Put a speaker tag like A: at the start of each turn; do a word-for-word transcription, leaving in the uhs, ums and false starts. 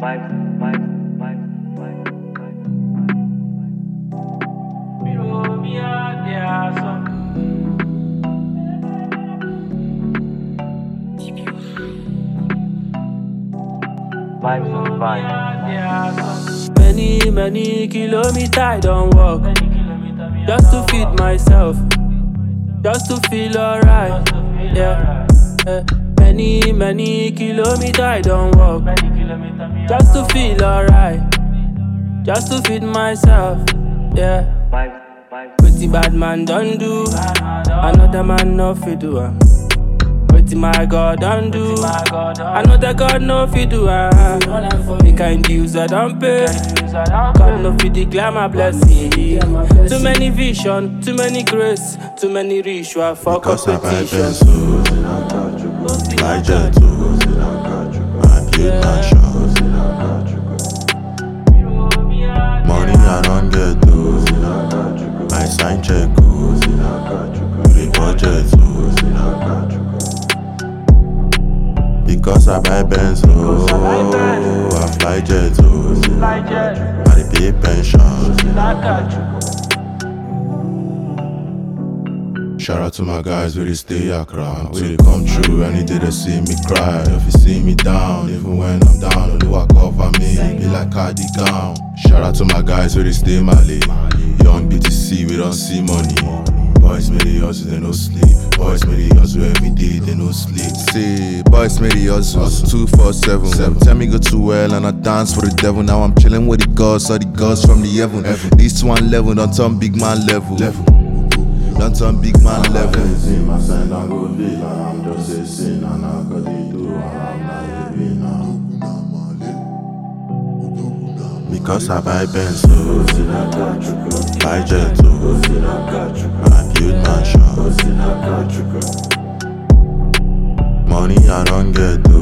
A: Many, many kilometers I don't walk just to feed myself, just to feel alright. Yeah. yeah. Many, many kilometers I don't walk just to feel alright, just to feed myself. Yeah. Wetin bad man don't do, another man no fit do am. Wetin my God don't do, another God no fit do am. The kind dues I don't pay, God no fit declare my blessing. Too many vision, too many grace, too many ritual for competition.
B: Fly jet too, I build mansions. Money I don't get too, I sign check too, the budget too. Because I buy Benz too, I fly jet too, I dey pay pension. Shout out to my guys where they stay Accra. Where they come true any day they see me cry. If you see me down, even when I'm down, only walk cover me, be like cardigan. Shout out to my guys where they stay Mali. Young B T C, we don't see money. Boys made the hustle, they no sleep. Boys made the hustle every day, they no sleep. See, boys made the hustle, two four seven. seven. Tell me go too well and I dance for the devil. Now I'm chilling with the gods, all the gods from the heaven. heaven. These one level, don't turn big man level. level. Don't turn big man level. See my sign, don't go big. I'm just a sin and I got it do. I'm not living now. Because I buy Benz, so fly jet, so I build mansions. Money I don't get, though.